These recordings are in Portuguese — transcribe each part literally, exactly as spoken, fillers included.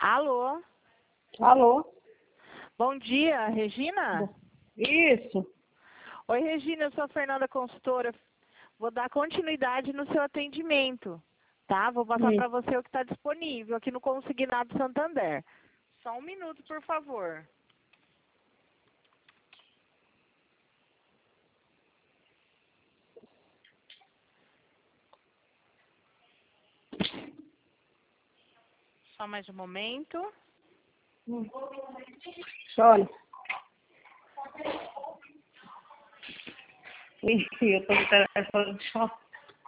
Alô? Alô? Bom dia, Regina? Isso. Oi, Regina, eu sou a Fernanda Consultora. Vou dar continuidade no seu atendimento, tá? Vou passar Hum. para você o que está disponível aqui no Consignado Santander. Só um minuto, por favor. Só mais um momento. Hum. Olha. Ih, eu tô no telefone de choro.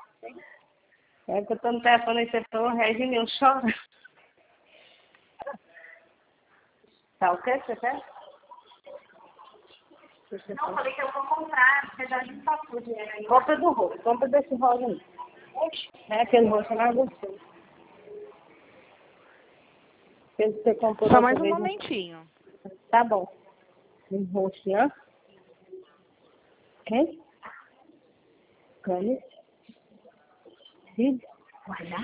É que eu tô no telefone e você falou, Regina, eu choro. Tá o quê? Você quer? Você Não, falei que eu vou comprar, você já me passou o dinheiro aí. compra do rosto, compra desse rosa aí. É aquele rosto mais gostoso. Aquele que você comprou Só da mais outra um vez, né? momentinho. Tá bom. Um rosto, né? Quem? Cânice? Filho? Guardar?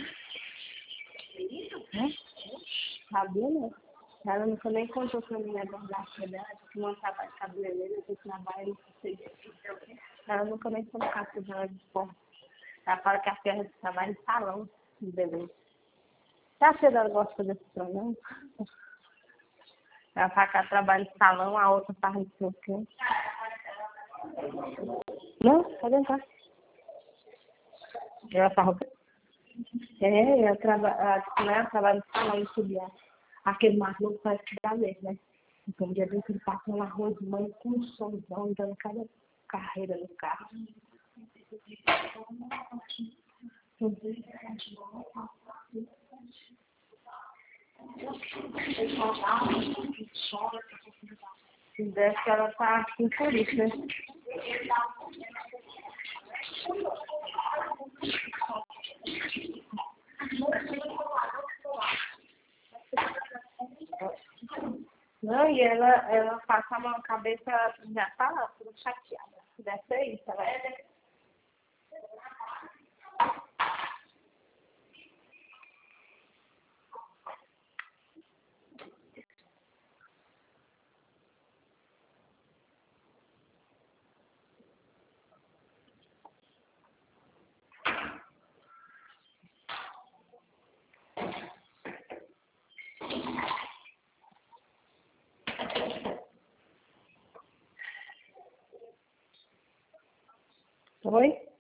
É? Sabia, né? Ela nunca nem contou pra mim a verdade dela, que não trabalha de cabeleireira, que trabalha, não sei. Ela nunca nem falou com a ela de esporte. Ela fala que a ferra de trabalho em salão de beleza. Você acha que ela gosta de fazer esse programa? Ela fala que ela trabalha em salão, a outra faz não sei o quê. Não, pode entrar. Ela fala o quê? É, ela trabalha, ela trabalha em salão de subir. Aquele mais novo parece que dá mesmo, né? Então, um dia desse ele passou na rua de mãe com um somzão, dando cada carreira no carro. Se desse que ela tá assim por isso, né? Não, e ela, ela passa a mão na cabeça, já tá tudo chateada. Se deve ser isso, ela é. Oi?